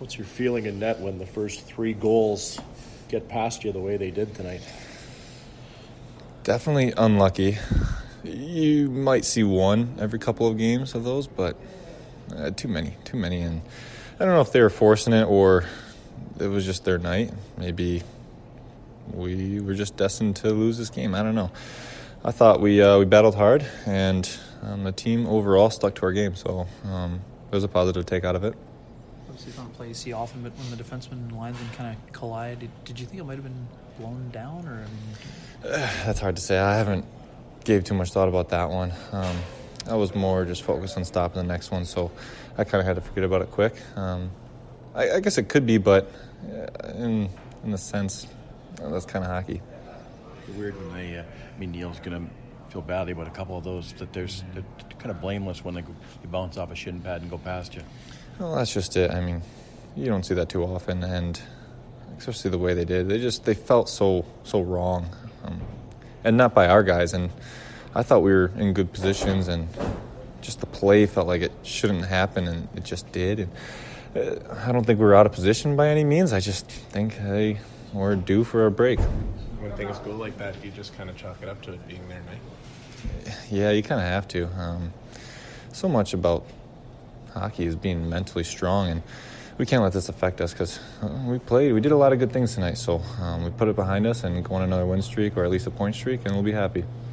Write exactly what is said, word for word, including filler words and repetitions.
What's your feeling in net when the first three goals get past you the way they did tonight? Definitely unlucky. You might see one every couple of games of those, but uh, too many, too many. And I don't know if they were forcing it or it was just their night. Maybe we were just destined to lose this game. I don't know. I thought we uh, we battled hard, and um, the team overall stuck to our game, so um, it was a positive take out of it. Obviously, it's not a play you see often, but when the defenseman and linesman kind of collide, did, did you think it might have been blown down? Or I mean, uh, That's hard to say. I haven't gave too much thought about that one. Um, I was more just focused on stopping the next one, so I kind of had to forget about it quick. Um, I, I guess it could be, but in in the sense, uh, that's kind of hockey. It's weird when they, uh, I mean, Neil's going to feel badly about a couple of those, that there's they're kind of blameless when they, go, they bounce off a shin pad and go past you. Well, that's just it. I mean, you don't see that too often, and especially the way they did. They just, they felt so, so wrong. Um, and not by our guys, and I thought we were in good positions, and just the play felt like it shouldn't happen, and it just did. And uh, I don't think we were out of position by any means. I just think they were due for a break. When things go like that, you just kind of chalk it up to it being their night. Yeah, you kind of have to. Um, so much about hockey is being mentally strong, and we can't let this affect us because uh, we played. We did a lot of good things tonight, so um, we put it behind us and go on another win streak or at least a point streak, and we'll be happy.